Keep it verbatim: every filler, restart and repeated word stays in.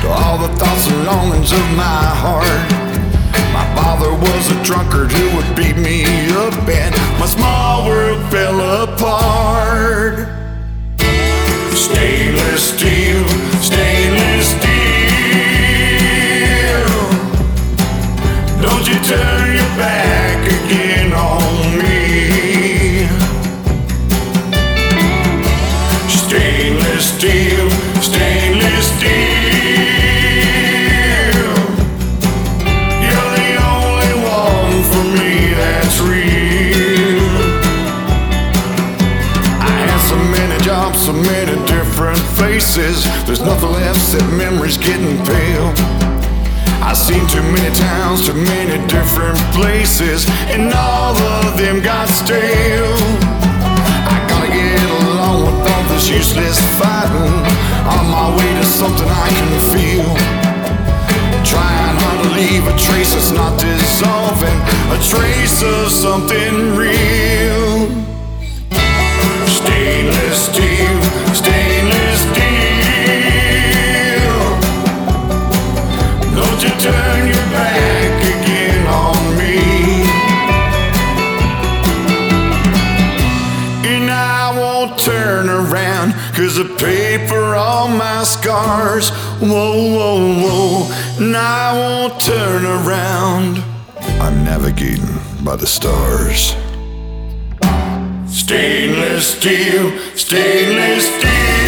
to all the thoughts and longings of my heart. My father was a drunkard who would beat me up, and my small world fell apart. Stainless steel, stainless steel, don't you turn your back again on me. Stainless steel, stainless steel, you're the only one for me that's real. I had so many jobs, so many different faces. There's nothing left except memories getting pale. I've seen too many towns, too many different places, and all of them got stale. I gotta get along with all this useless fighting, on my way to something I can feel. Trying hard to leave a trace that's not dissolving, a trace of something real. Stainless steel, stainless steel, don't you turn your back again on me. And I won't turn around, 'cause I paid for all my scars. Whoa, whoa, whoa, and I won't turn around. I'm navigating by the stars. Stainless steel, stainless steel,